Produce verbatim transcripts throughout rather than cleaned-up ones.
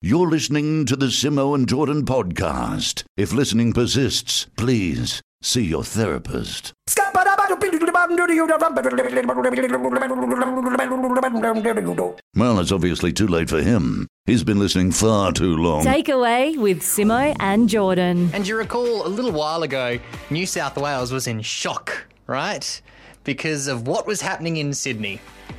You're listening to the Simo and Jordan podcast. If listening persists, please see your therapist. Well, it's obviously too late for him. He's been listening far too long. Takeaway with Simo and Jordan. And you recall a little while ago, New South Wales was in shock, right? Because of what was happening in Sydney.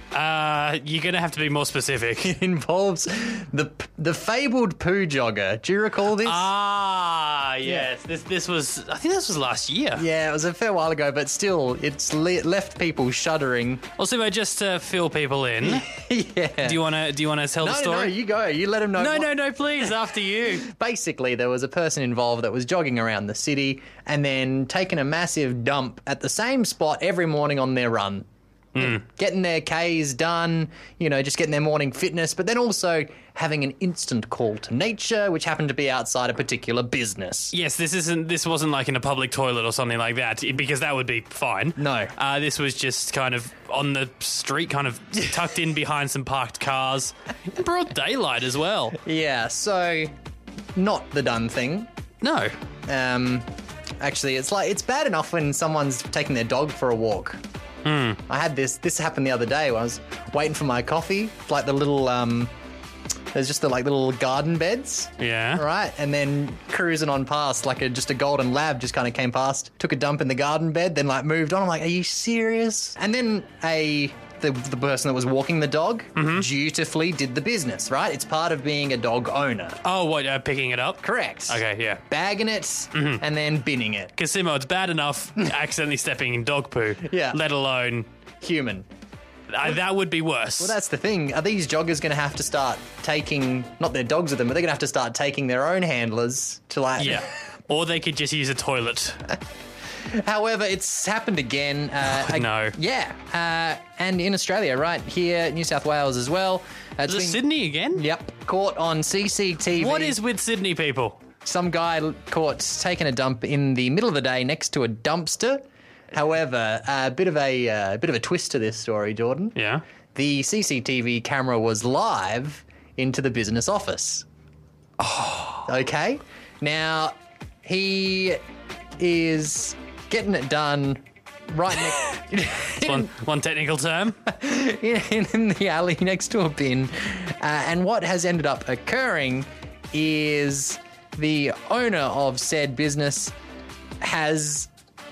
Uh, you're going to have to be more specific. It involves the the fabled poo jogger. Do you recall this? Ah, yes. This this was, I think this was last year. Yeah, it was a fair while ago, but still, it's le- left people shuddering. Also, just to fill people in, Yeah. do you want to do you want to tell no, the story? No, no, you go. You let them know. No, what- no, no, please, after you. Basically, there was a person involved that was jogging around the city and then taking a massive dump at the same spot every morning on their run. Mm. Getting their Ks done, you know, just getting their morning fitness, but then also having an instant call to nature, which happened to be outside a particular business. Yes, this isn't. This wasn't like in a public toilet or something like that, because that would be fine. No. Uh, this was just kind of on the street, kind of tucked in behind some parked cars. In broad daylight as well. Yeah, so not the done thing. No. Um, actually, it's like it's bad enough when someone's taking their dog for a walk. Hmm. I had this. This happened the other day. When I was waiting for my coffee. Like the little, um, there's just the like little garden beds. Yeah. Right, and then cruising on past, like a just a golden lab just kind of came past, took a dump in the garden bed, then like moved on. I'm like, are you serious? And then a the the person that was walking the dog Mm-hmm. dutifully did the business. Right, it's part of being a dog owner. Oh, what, uh, picking it up? Correct. Okay, yeah. Bagging it Mm-hmm. and then binning it. Because, Simo, it's bad enough accidentally stepping in dog poo, Yeah. let alone... Human. Uh, that would be worse. Well, that's the thing. Are these joggers going to have to start taking, not their dogs with them, but they're going to have to start taking their own handlers to like... Yeah. Or they could just use a toilet. However, it's happened again. Uh, Oh, no. Yeah. Uh, and in Australia, right here, New South Wales as well. Uh, Is it been- Sydney again? Yep. Caught on C C T V. What is with Sydney people? Some guy caught taking a dump in the middle of the day next to a dumpster. However, a bit of a uh, bit of a twist to this story, Jordan. Yeah. The C C T V camera was live into the business office. Oh. Okay. Now, he is getting it done right next... One, one technical term. in, in the alley next to a bin. Uh, and what has ended up occurring is the owner of said business has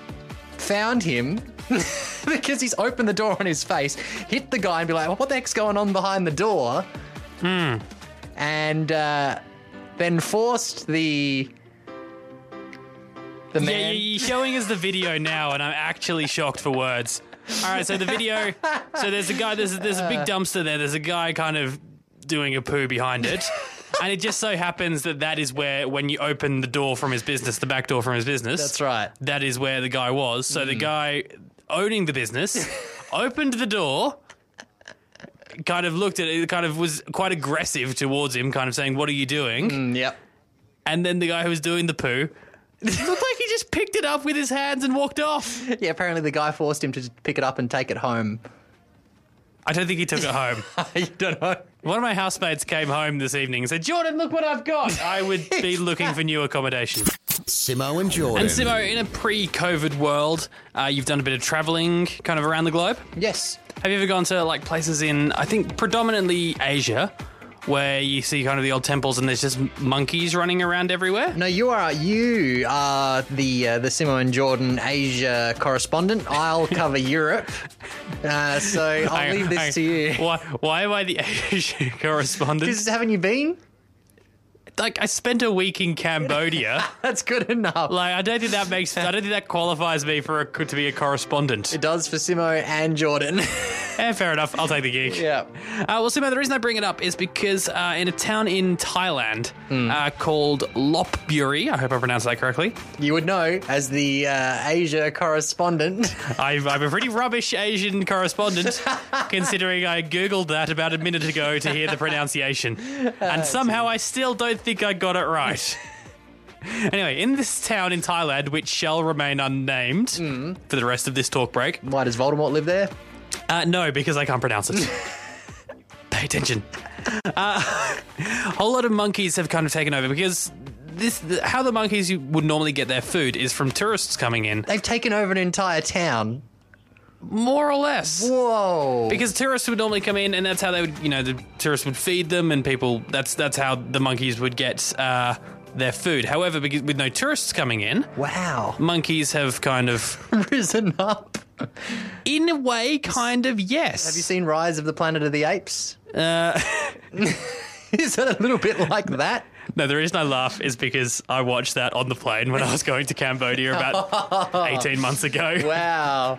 found him because he's opened the door on his face, hit the guy and be like, well, what the heck's going on behind the door? Hmm. And uh, then forced the... The Yeah, man... you're showing us the video now, and I'm actually shocked for words. All right, so the video. So there's a guy. There's there's a big dumpster there. There's a guy kind of doing a poo behind it, and it just so happens that that is where, when you open the door from his business, the back door from his business. That's right. That is where the guy was. So the guy owning the business opened the door. Kind of looked at it. Kind of was quite aggressive towards him. Kind of saying, "What are you doing?" Mm, yep. And then the guy who was doing the poo. It looked like he just picked it up with his hands and walked off. Yeah, apparently the guy forced him to pick it up and take it home. I don't think he took it home. I don't know. One of my housemates came home this evening and said, Jordan, look what I've got. I would be looking for new accommodation. Simo and Jordan. And Simo, in a pre-COVID world, uh, you've done a bit of travelling kind of around the globe. Yes. Have you ever gone to like places in, I think, predominantly Asia, where you see kind of the old temples and there's just monkeys running around everywhere? No, you are you are the uh, the Simo and Jordan Asia correspondent. I'll cover Europe, uh, so I'll Hang on, leave this hang to you. Why, why am I the Asia correspondent? Because haven't you been? Like, I spent a week in Cambodia. That's good enough. Like, I don't think that makes, I don't think that qualifies me for a, to be a correspondent. It does for Simo and Jordan. Eh, fair enough. I'll take the gig. Yeah. Uh, well, Simo, the reason I bring it up is because uh, in a town in Thailand uh, called Lopburi, I hope I pronounced that correctly. You would know as the uh, Asia correspondent. I've, I'm a pretty rubbish Asian correspondent, considering I Googled that about a minute ago to hear the pronunciation. And somehow I still don't think I got it right. Anyway, in this town in Thailand, which shall remain unnamed mm. for the rest of this talk break. Why does Voldemort live there? Uh, no, because I can't pronounce it. Pay attention. uh, a whole lot of monkeys have kind of taken over because this the, how the monkeys would normally get their food is from tourists coming in. They've taken over an entire town. More or less. Whoa. Because tourists would normally come in and that's how they would, you know, the tourists would feed them and people, that's that's how the monkeys would get uh, their food. However, because with no tourists coming in, Wow. monkeys have kind of, Risen up. in a way, kind of, yes. Have you seen Rise of the Planet of the Apes? Uh, Is that a little bit like that? no, the reason I laugh is because I watched that on the plane when I was going to Cambodia about eighteen months ago. Wow.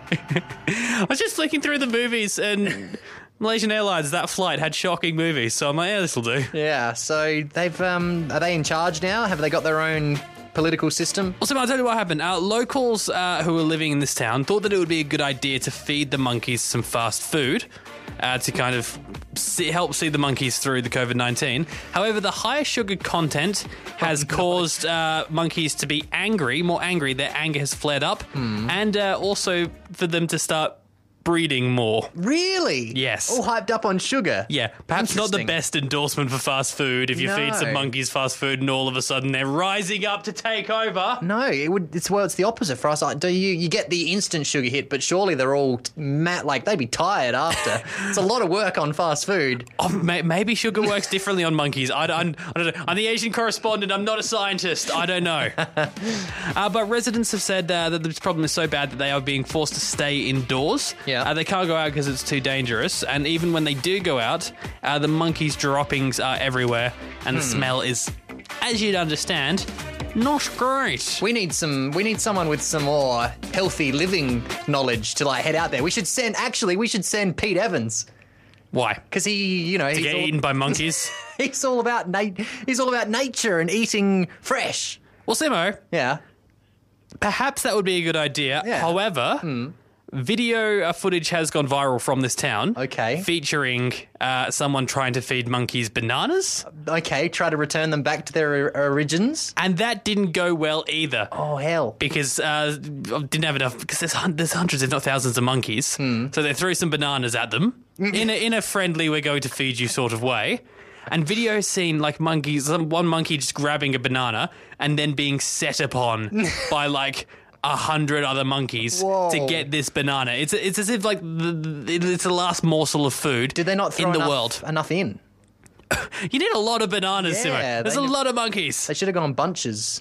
I was just flicking through the movies and Malaysian Airlines, that flight had shocking movies, so I'm like, yeah, this'll do. Yeah, so they've, um, are they in charge now? Have they got their own political system? Also, I'll tell you what happened. Uh, locals uh, who were living in this town thought that it would be a good idea to feed the monkeys some fast food uh, to kind of see, help see the monkeys through the COVID nineteen. However, the higher sugar content has Oh, no. caused uh, monkeys to be angry, more angry. Their anger has flared up, Hmm. and uh, also for them to start breeding more. Really? Yes. All hyped up on sugar. Yeah, perhaps not the Interesting. best endorsement for fast food if you No. feed some monkeys fast food and all of a sudden they're rising up to take over. No, it would. It's well, it's the opposite for us. Like, do you you get the instant sugar hit, but surely they're all mat like they'd be tired after. It's a lot of work on fast food. Oh, may- maybe sugar works differently on monkeys. I don't, I don't know. I'm the Asian correspondent. I'm not a scientist. I don't know. uh, but residents have said uh, that this problem is so bad that they are being forced to stay indoors. Yeah. Uh, they can't go out because it's too dangerous. And even when they do go out, uh, the monkeys' droppings are everywhere. And the smell is, as you'd understand, not great. We need some. We need someone with some more healthy living knowledge to like head out there. We should send. Actually, we should send Pete Evans Why? because he, you know, To he's get all, eaten by monkeys? he's all about nat- He's all about nature and eating fresh. Well, Simo, Yeah. perhaps that would be a good idea. Yeah. However, video uh, footage has gone viral from this town. Okay. Featuring uh, someone trying to feed monkeys bananas. Okay. Try to return them back to their or- origins. And that didn't go well either. Oh hell. Because uh, I didn't have enough. Because there's, hun- there's hundreds, if not thousands, of monkeys. So they threw some bananas at them in a, in a friendly, we're going to feed you sort of way. And video has seen like monkeys, some- one monkey just grabbing a banana and then being set upon by like a hundred other monkeys Whoa. to get this banana. It's it's as if like the, the, it's the last morsel of food Did they not throw in the enough, world. enough in? You need a lot of bananas, Yeah, Simo. There's they a need- lot of monkeys. They should have gone bunches.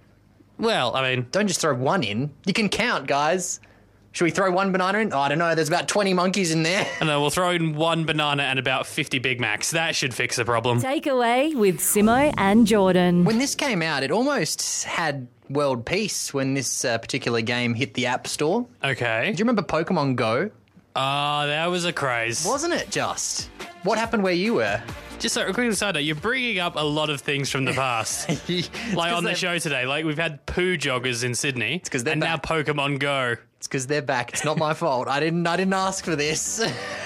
Well, I mean, Don't just throw one in. You can count, guys. Should we throw one banana in? Oh, I don't know. There's about twenty monkeys in there. I know, we'll throw in one banana and about fifty Big Macs. That should fix the problem. Takeaway with Simo and Jordan. When this came out, it almost had world peace when this uh, particular game hit the App Store. Okay. Do you remember Pokemon Go? Oh, that was a craze. Wasn't it just? What happened where you were? Just so, a quick aside note, you're bringing up a lot of things from the past. Like on the show today, like we've had poo joggers in Sydney, 'cause they're and back. now Pokemon Go. It's because they're back. It's not my fault. I didn't. I didn't ask for this.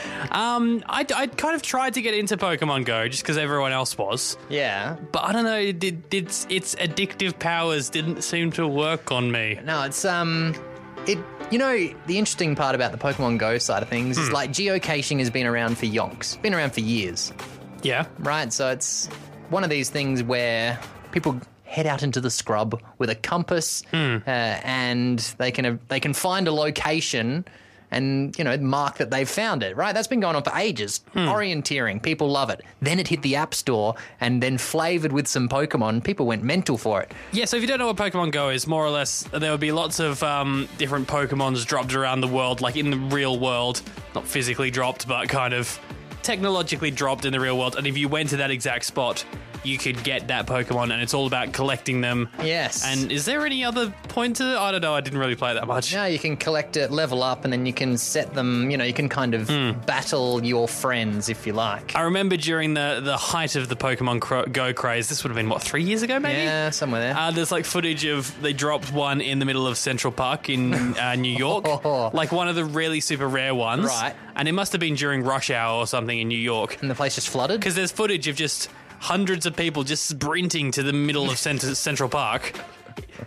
Um, I I kind of tried to get into Pokemon Go just because everyone else was, Yeah. but I don't know, it did its its addictive powers didn't seem to work on me. No, it's um, it. You know, the interesting part about the Pokemon Go side of things is like geocaching has been around for yonks. Been around for years. Yeah. Right, so it's one of these things where people head out into the scrub with a compass, uh, and they can uh, they can find a location and, you know, mark that they've found it. Right, that's been going on for ages. Orienteering, people love it. Then it hit the App Store, and then flavored with some Pokemon, people went mental for it. Yeah, so if you don't know what Pokemon Go is, more or less, there would be lots of um, different Pokemons dropped around the world, like in the real world. Not physically dropped, but kind of technologically dropped in the real world. And if you went to that exact spot, you could get that Pokemon, and it's all about collecting them. Yes. And is there any other point to it? I don't know. I didn't really play that much. Now you can collect it, level up, and then you can set them, you know, you can kind of battle your friends if you like. I remember during the, the height of the Pokemon Cro- Go craze, this would have been, what, three years ago, maybe? Yeah, somewhere there. Uh, there's like footage of they dropped one in the middle of Central Park in uh, New York, like one of the really super rare ones. Right. And it must have been during rush hour or something in New York, And the place just flooded? because there's footage of just hundreds of people just sprinting to the middle of center, Central Park.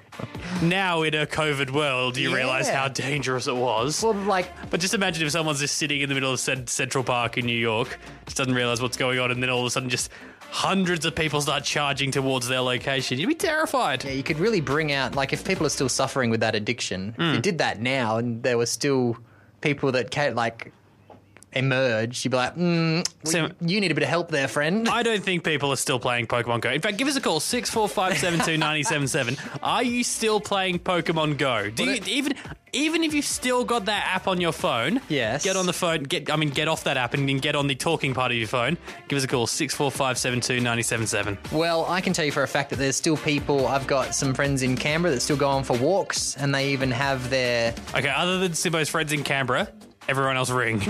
now in a COVID world, you Yeah. realise how dangerous it was. Well, like, But just imagine if someone's just sitting in the middle of Cent- Central Park in New York, just doesn't realise what's going on, and then all of a sudden just hundreds of people start charging towards their location. You'd be terrified. yeah, you could really bring out, like, if people are still suffering with that addiction, if you did that now and there were still people that, ca- like, emerged, you'd be like, mm, So- you need a bit of help there, friend. I don't think people are still playing Pokemon Go. In fact, give us a call, six four five seven two nine seven seven. Are you still playing Pokemon Go? Do you, even even if you've still got that app on your phone, Yes. get on the phone, get I mean, get off that app and then get on the talking part of your phone. Give us a call, six four five seven two nine seven seven. Well, I can tell you for a fact that there's still people, I've got some friends in Canberra that still go on for walks, and they even have their... Okay, other than Simbo's friends in Canberra, everyone else ring.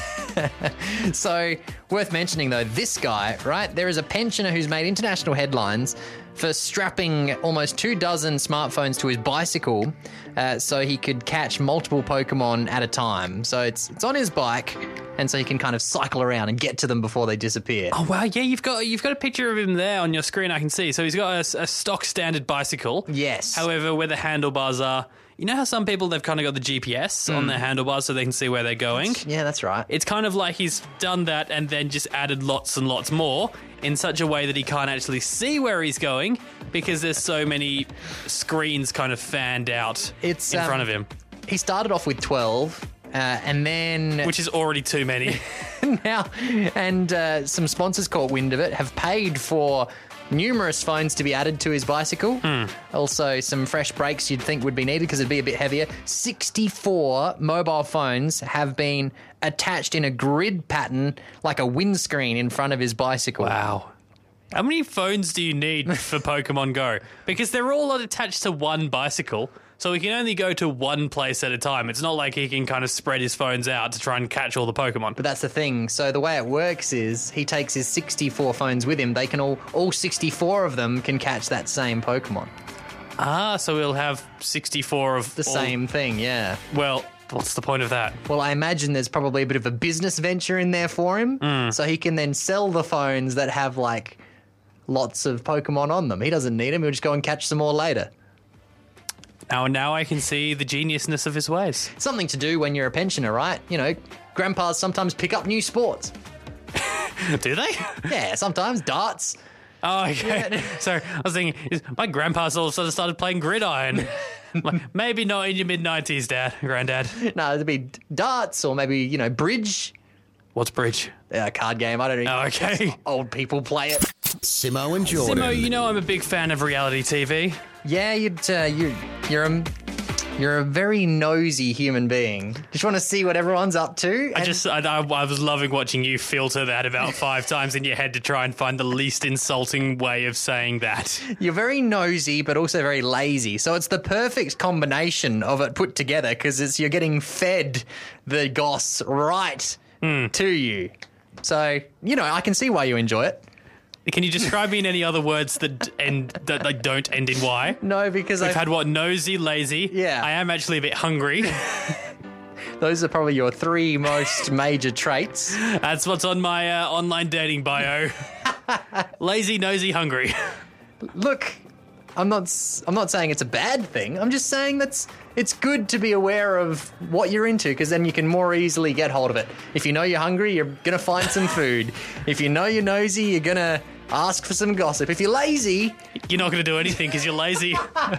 So, worth mentioning though, this guy, right? There is a pensioner who's made international headlines for strapping almost two dozen smartphones to his bicycle uh, so he could catch multiple Pokemon at a time. So it's it's on his bike, and so he can kind of cycle around and get to them before they disappear. Oh wow, yeah, you've got you've got a picture of him there on your screen. I can see. So he's got a, a stock standard bicycle. Yes. However, where the handlebars are, you know how some people they've kind of got the G P S on their handlebars so they can see where they're going. Yeah, that's right. It's kind of like he's done that and then just added lots and lots more in such a way that he can't actually see where he's going because there's so many screens kind of fanned out It's, in um, front of him, He started off with twelve, uh, and then... which is already too many. now, and uh, some sponsors caught wind of it, have paid for numerous phones to be added to his bicycle. Also, some fresh brakes you'd think would be needed because it'd be a bit heavier. sixty-four mobile phones have been attached in a grid pattern like a windscreen in front of his bicycle. Wow. How many phones do you need for Pokemon Go? Because they're all attached to one bicycle, so he can only go to one place at a time. It's not like he can kind of spread his phones out to try and catch all the Pokemon. But that's the thing. So the way it works is he takes his sixty-four phones with him. They can all, all sixty-four of them can catch that same Pokemon. Ah, so we'll have sixty-four of The all- same thing, yeah. Well, what's the point of that? Well, I imagine there's probably a bit of a business venture in there for him. So he can then sell the phones that have, like, lots of Pokemon on them. He doesn't need them. He'll just go and catch some more later. Now, now I can see the geniusness of his ways. Something to do when you're a pensioner, right? You know, grandpas sometimes pick up new sports. Do they? Yeah, sometimes darts. Oh, okay. Sorry, I was thinking, is, my grandpa's all of a sudden started playing gridiron. Like, maybe not in your mid-nineties, Dad, Granddad. No, it'd be darts or maybe, you know, bridge. What's bridge? A card game. I don't know. Oh, okay. Old people play it. Simo and Jordan. Simo, you know I'm a big fan of reality T V. Yeah, you'd, uh, you, you're a, you're a very nosy human being. Just want to see what everyone's up to. I and- just, I, I, I was loving watching you filter that about five times in your head to try and find the least insulting way of saying that. You're very nosy, but also very lazy. So it's the perfect combination of it put together because it's you're getting fed the goss right to you. So, you know, I can see why you enjoy it. Can you describe me in any other words that end that like don't end in Y? No, because We've I've, had what, nosy, lazy. Yeah. I am actually a bit hungry. those are probably your three most major traits. That's what's on my uh, online dating bio. Lazy, nosy, hungry. Look, I'm not s- I'm not saying it's a bad thing. I'm just saying that's it's good to be aware of what you're into because then you can more easily get hold of it. If you know you're hungry, you're going to find some food. If you know you're nosy, you're going to ask for some gossip. If you're lazy, You're not going to do anything because you're lazy.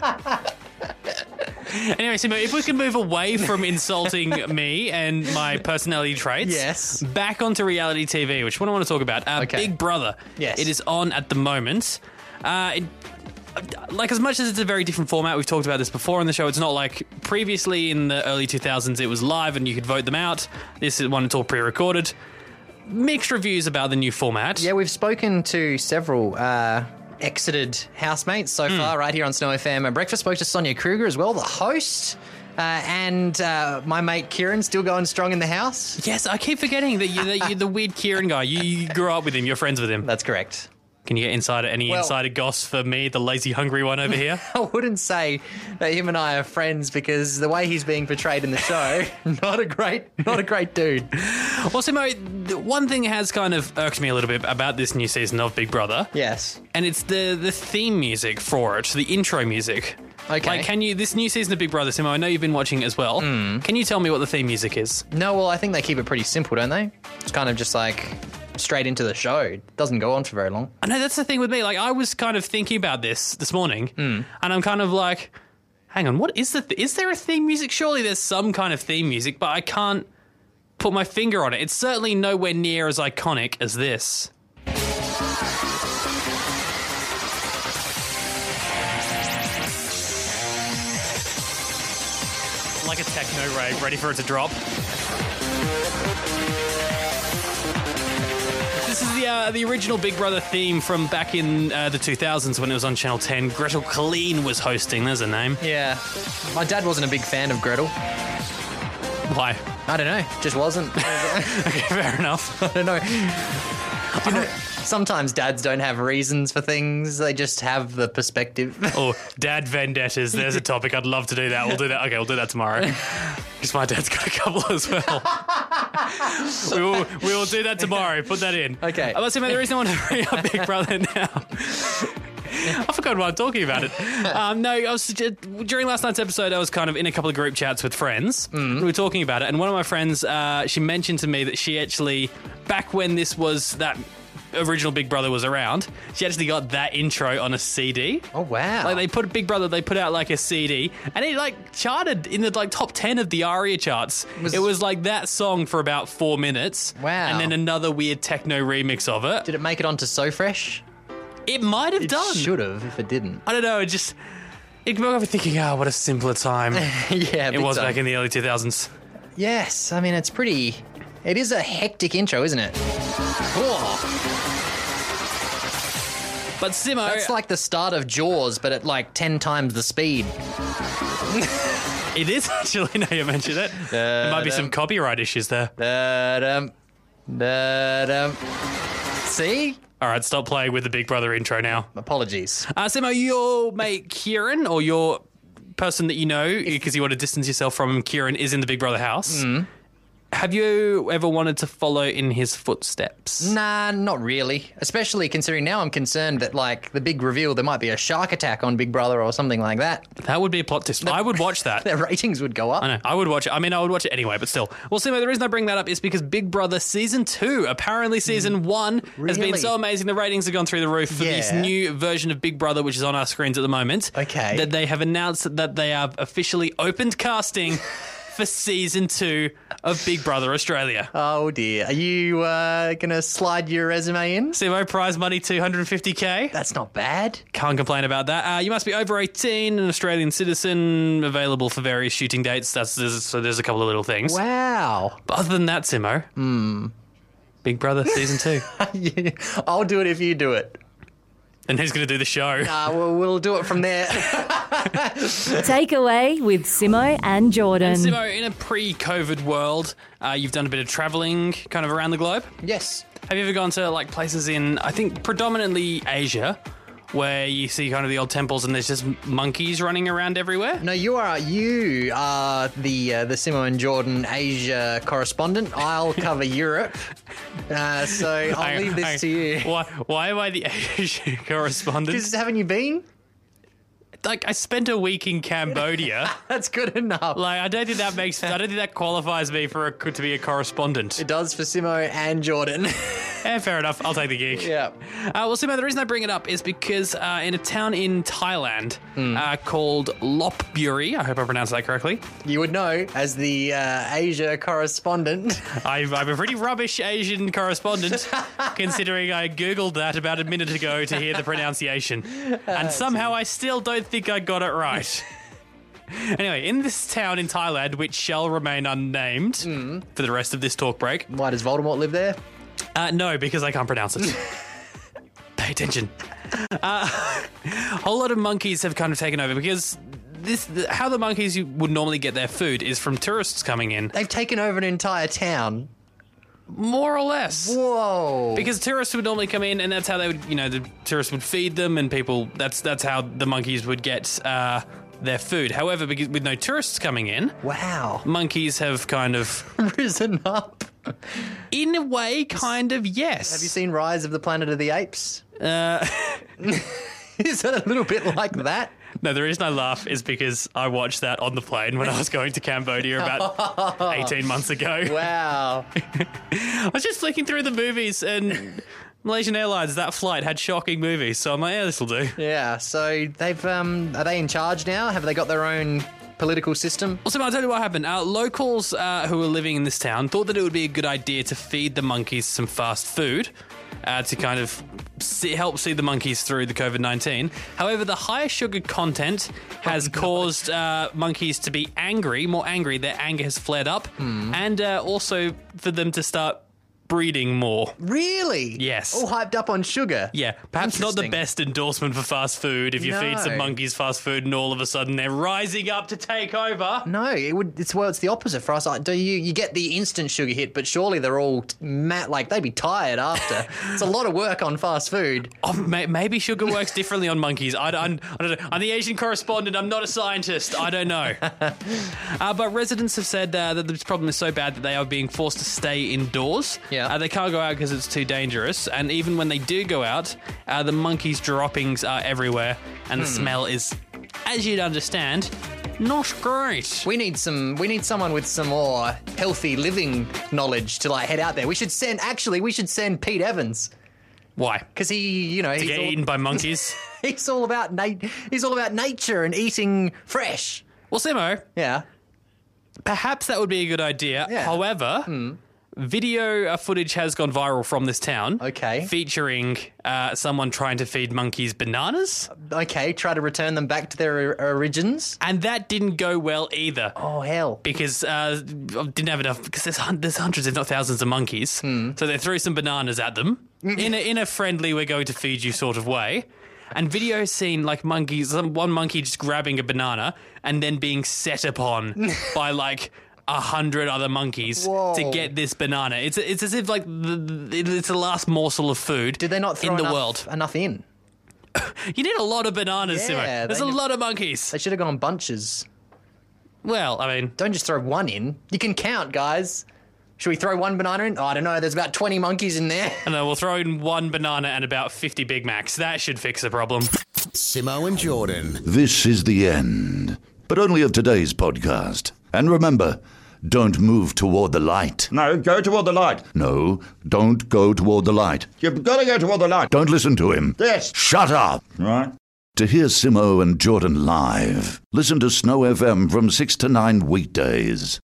Anyway, Simo, if we can move away from insulting me and my personality traits, Yes. back onto reality T V, which one I want to talk about. Uh, Okay. Big Brother. Yes. It is on at the moment. Uh, it, like, as much as it's a very different format, we've talked about this before on the show, it's not like previously in the early two thousands it was live and you could vote them out. This is one it's all pre-recorded. Mixed reviews about the new format. yeah, we've spoken to several uh, exited housemates so far right here on Snow F M. And Breakfast spoke to Sonia Kruger as well, the host. Uh, and uh, my mate Kieran still going strong in the house. Yes, I keep forgetting that, you, that you're the weird Kieran guy. You, you grew up with him. You're friends with him. That's correct. Can you get insider any Well- insider goss for me, the lazy, hungry one over here? I wouldn't say that him and I are friends because the way he's being portrayed in the show, not a great, not a great dude. Well, Simo, the one thing has kind of irked me a little bit about this new season of Big Brother, Yes. and it's the the theme music for it, the intro music. Okay. Like, can you, this new season of Big Brother, Simo, I know you've been watching it as well. Mm. Can you tell me what the theme music is? No, well, I think they keep it pretty simple, don't they? It's kind of just like straight into the show. It doesn't go on for very long. I know that's the thing with me. Like, I was kind of thinking about this this morning, Mm. and I'm kind of like, hang on, what is the, th- is there a theme music? Surely there's some kind of theme music, but I can't put my finger on it. It's certainly nowhere near as iconic as this. Like a techno rave, ready for it to drop. This is the uh, the original Big Brother theme from back in uh, the two thousands when it was on Channel ten. Gretel Colleen was hosting. There's a name. Yeah. My dad wasn't a big fan of Gretel. Why? I don't know. Just wasn't. Okay, fair enough. I don't know. Do you know, sometimes dads don't have reasons for things. They just have the perspective. Oh, dad vendettas. There's a topic. I'd love to do that. We'll do that. Okay, we'll do that tomorrow. Because my dad's got a couple as well. we, will, we will do that tomorrow. Put that in. Okay. I must admit, the reason I want to bring up Big Brother now... I forgot what I'm talking about it. Um, no, I was just, during last night's episode, I was kind of in a couple of group chats with friends. Mm. We were talking about it, and one of my friends, uh, she mentioned to me that she actually, back when this was that original Big Brother was around, she actually got that intro on a C D. Oh wow! Like they put Big Brother, they put out like a C D, and it like charted in the like top ten of the ARIA charts. Was, it was like that song for about four minutes. Wow! And then another weird techno remix of it. Did it make it onto So Fresh? It might have It done. Should have if it didn't. I don't know. It just it got me thinking. Oh, what a simpler time yeah, it was time. back in the early two thousands. Yes, I mean it's pretty. It is a hectic intro, isn't it? Oh. But Simo, That's like the start of Jaws, but at like ten times the speed. it is actually. Now you mention it, there might be some copyright issues there. Da-dum, da-dum. See? All right, stop playing with the Big Brother intro now. Apologies. Uh, Simo, your mate Kieran, or your person that you know, because you want to distance yourself from him, Kieran, is in the Big Brother house. Mm. Have you ever wanted to follow in his footsteps? Nah, not really. Especially considering now I'm concerned that, like, the big reveal, there might be a shark attack on Big Brother or something like that. That would be a plot twist. I would watch that. Their ratings would go up. I know. I would watch it. I mean, I would watch it anyway, but still. Well, Simo, the reason I bring that up is because Big Brother Season two, apparently Season one, has been Really? so amazing. The ratings have gone through the roof for this Yeah. new version of Big Brother, which is on our screens at the moment. Okay. That they have announced that they have officially opened casting for Season two of Big Brother Australia. Oh, dear. Are you uh, going to slide your resume in? Simo, prize money two hundred fifty K. That's not bad. Can't complain about that. Uh, you must be over eighteen, an Australian citizen, available for various shooting dates. That's there's, so there's a couple of little things. Wow. But other than that, Simo, Hmm. Big Brother Season two. Yeah, I'll do it if you do it. And who's going to do the show? Uh, we'll, we'll do it from there. Takeaway with Simo and Jordan. And Simo, in a pre-COVID world, uh, you've done a bit of travelling kind of around the globe. Yes. Have you ever gone to like places in, I think, predominantly Asia, where you see kind of the old temples and there's just monkeys running around everywhere? No, you are you are the uh, the Simo and Jordan Asia correspondent. I'll cover Europe, uh, so I'll Hang- leave this hang- to you. Why, why am I the Asia correspondent? Because haven't you been? Like, I spent a week in Cambodia. That's good enough. Like, I don't think that makes, I don't think that qualifies me for a, to be a correspondent. It does for Simo and Jordan. Yeah, fair enough. I'll take the gig. Yeah. Uh, well, Simo, the reason I bring it up is because uh, in a town in Thailand Hmm. uh, called Lopburi, I hope I pronounced that correctly. You would know as the uh, Asia correspondent. I'm, I'm a pretty rubbish Asian correspondent, considering I Googled that about a minute ago to hear the pronunciation. And somehow I still don't think I got it right. Anyway, in this town in Thailand, which shall remain unnamed Hmm. for the rest of this talk break. Why does Voldemort live there? Uh, no, because I can't pronounce it. Pay attention. Uh, a whole lot of monkeys have kind of taken over because this, the, how the monkeys would normally get their food is from tourists coming in, They've taken over an entire town. more or less. Whoa. Because tourists would normally come in, and that's how they would, you know, the tourists would feed them, and people. That's that's how the monkeys would get uh, their food. However, because with no tourists coming in, Wow. monkeys have kind of, Risen up. in a way, kind of yes. Have you seen Rise of the Planet of the Apes? Uh, Is that a little bit like that? No, the reason I laugh is because I watched that on the plane when I was going to Cambodia about eighteen months ago. Wow. I was just flicking through the movies and Malaysian Airlines, that flight had shocking movies. So I'm like, yeah, this will do. Yeah, so they've, um, are they in charge now? Have they got their own political system? Also, I'll tell you what happened. Uh, locals uh, who were living in this town thought that it would be a good idea to feed the monkeys some fast food uh, to kind of see, help see the monkeys through the COVID nineteen. However, the higher sugar content has oh, caused uh, monkeys to be angry, more angry. Their anger has flared up. Mm. And uh, also for them to start breeding more. Really? Yes. All hyped up on sugar? Yeah. Perhaps not the best endorsement for fast food if you No. feed some monkeys fast food and all of a sudden they're rising up to take over. No, it would. It's well, it's the opposite for us. Like, do you you get the instant sugar hit, but surely they're all mat like they'd be tired after. It's a lot of work on fast food. Oh, may- maybe sugar works differently on monkeys. I don't, I don't know. I'm the Asian correspondent. I'm not a scientist. I don't know. uh, but residents have said uh, that this problem is so bad that they are being forced to stay indoors. Yeah. Uh, they can't go out because it's too dangerous. And even when they do go out, uh, the monkeys' droppings are everywhere. And the Hmm. smell is, as you'd understand, not great. We need some. We need someone with some more healthy living knowledge to like head out there. We should send. Actually, we should send Pete Evans Why? because he, you know, To he's get all, eaten by monkeys? he's all about nat- He's all about nature and eating fresh. Well, Simo, Yeah. perhaps that would be a good idea. Yeah. However, video uh, footage has gone viral from this town. Okay. Featuring uh, someone trying to feed monkeys bananas. Okay. Try to return them back to their or- origins. And that didn't go well either. Oh hell. Because uh, I didn't have enough. Because there's, hun- there's hundreds, if not thousands, of monkeys. So they threw some bananas at them in a, in a friendly, we're going to feed you sort of way. And video has seen like monkeys, some- one monkey just grabbing a banana and then being set upon by like a hundred other monkeys Whoa. to get this banana. It's it's as if like the, the, it's the last morsel of food Did they not throw in the enough, world. enough in? You need a lot of bananas, Yeah, Simo. There's they a need- lot of monkeys. They should have gone bunches. Well, I mean, Don't just throw one in. You can count, guys. Should we throw one banana in? Oh, I don't know. There's about twenty monkeys in there. and then we'll throw in one banana and about fifty Big Macs. That should fix the problem. Simo and Jordan. This is the end, but only of today's podcast. And remember, don't move toward the light. No, go toward the light. No, don't go toward the light. You've got to go toward the light. Don't listen to him. Yes. Shut up. Right. To hear Simo and Jordan live, listen to Snow F M from six to nine weekdays.